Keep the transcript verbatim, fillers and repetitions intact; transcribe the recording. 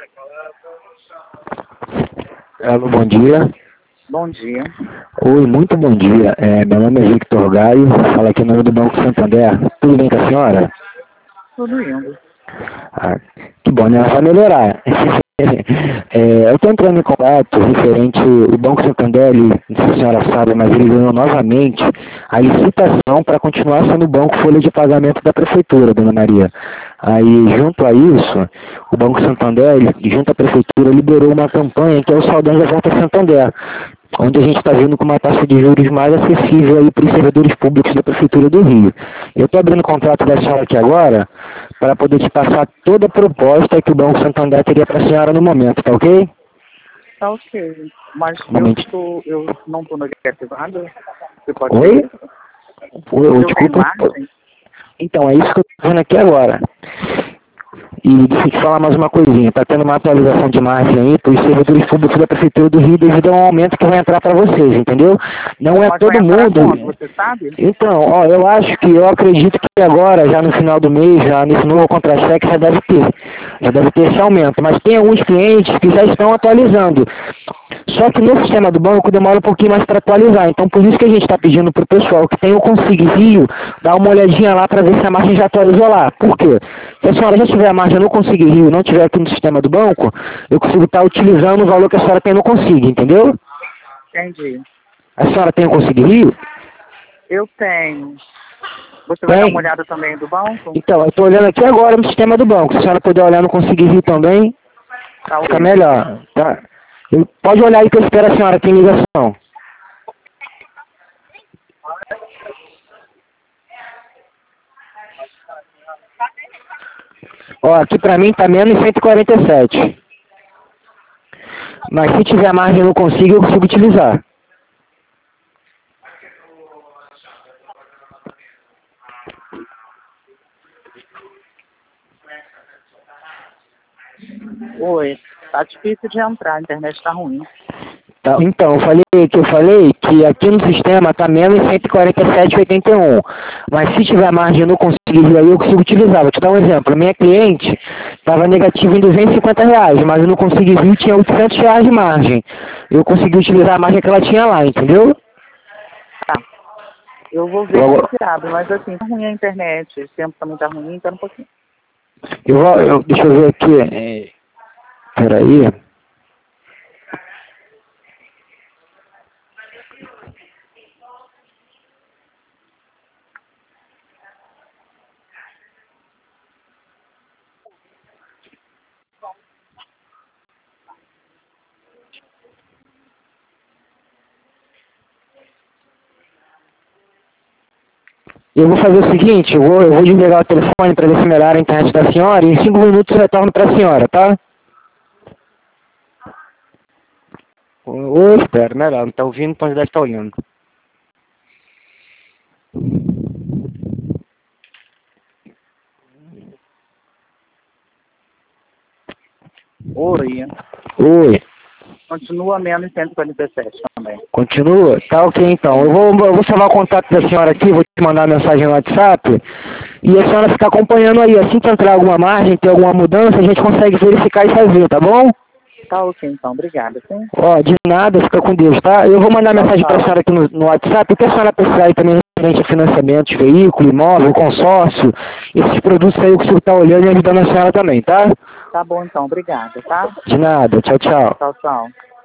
Alô, bom dia. Bom dia. Oi, muito bom dia. É, meu nome é Victor Gaio, falo aqui no nome do Banco Santander. Tudo bem com a senhora? Tudo indo. Ah, que bom, né? Vai melhorar. É, eu estou entrando em contato referente o Banco Santander, ele, não sei se a senhora sabe, mas ele ganhou novamente a licitação para continuar sendo o banco folha de pagamento da Prefeitura, dona Maria. Aí, junto a isso, o Banco Santander, ele, junto à Prefeitura, liberou uma campanha que é o Saudão da Volta Santander, onde a gente está vindo com uma taxa de juros mais acessível aí para os servidores públicos da Prefeitura do Rio. Eu estou abrindo o contrato da senhora aqui agora para poder te passar toda a proposta que o Banco Santander teria para a senhora no momento, tá ok? Tá ok. Mas Um eu, momento. estou, eu não estou negativado. Você pode Oi? ver? Oi, oi, Eu tenho desculpa. margem. Então, é isso que eu estou vendo aqui agora. E deixa eu te falar mais uma coisinha, está tendo uma atualização de margem aí para os servidores públicos da Prefeitura do Rio devido a um aumento que vai entrar para vocês, entendeu? Não é Mas vai todo entrar mundo. quando? Você sabe? Então, ó, eu acho que, eu acredito que agora, já no final do mês, já nesse novo contra-cheque, já deve ter, já deve ter esse aumento. Mas tem alguns clientes que já estão atualizando. Só que no sistema do banco demora um pouquinho mais para atualizar. Então, por isso que a gente está pedindo para o pessoal que tem o Consigo Rio dar uma olhadinha lá para ver se a margem já atualizou lá. Por quê? Se a senhora já tiver a margem no Consigo Rio e não tiver aqui no sistema do banco, eu consigo estar utilizando o valor que a senhora tem no Consigo, entendeu? Entendi. A senhora tem o Consigo Rio? Eu tenho. Você vai dar uma Tem. olhada também do banco? Então, eu estou olhando aqui agora no sistema do banco. Se a senhora puder olhar no Consigo Rio também, Tá fica ok. melhor. Tá? Eu- pode olhar aí que eu espero a senhora aqui em ligação. Ó, aqui pra mim tá menos cento e quarenta e sete. Mas se tiver margem eu não consigo, eu consigo utilizar. Oi. Tá difícil de entrar, a internet tá ruim. Tá, então, eu falei que eu falei que aqui no sistema tá menos cento e quarenta e sete vírgula oitenta e um. Mas se tiver margem eu não consigo, aí eu consigo utilizar. Vou te dar um exemplo. Minha cliente estava negativa em duzentos e cinquenta reais, mas eu não consegui vir, tinha oitocentos reais de margem. Eu consegui utilizar a margem que ela tinha lá, entendeu? Tá. Eu vou ver Eu, se abre, mas assim, tá ruim a internet. Esse tempo também tá ruim, então um pouquinho. eu, vou- eu, deixa eu ver aqui. É, peraí. Eu vou fazer o seguinte, eu vou, eu vou desligar o telefone para ver se melhora a internet da senhora e em cinco minutos eu retorno para a senhora, tá? Oi, espera, melhor, não tá ouvindo, então deve estar olhando. Oi. Oi, Continua menos cento e quarenta e sete também. continua? Tá ok então. Eu vou, eu vou salvar o contato da senhora aqui, vou te mandar uma mensagem no WhatsApp e a senhora fica acompanhando aí. Assim que entrar alguma margem, ter alguma mudança, a gente consegue verificar e fazer, tá bom? Tá ok, então. Obrigada, sim? Ó, de nada, fica com Deus, tá? Eu vou mandar Tchau, mensagem para a tchau. senhora aqui no, no WhatsApp. O que a senhora precisar aí também referente a financiamento de veículo, imóvel, consórcio, esses produtos aí eu consigo estar olhando e ajudando a senhora também, tá? Tá bom, então. Obrigada, tá? De nada, tchau, tchau. Tchau, tchau.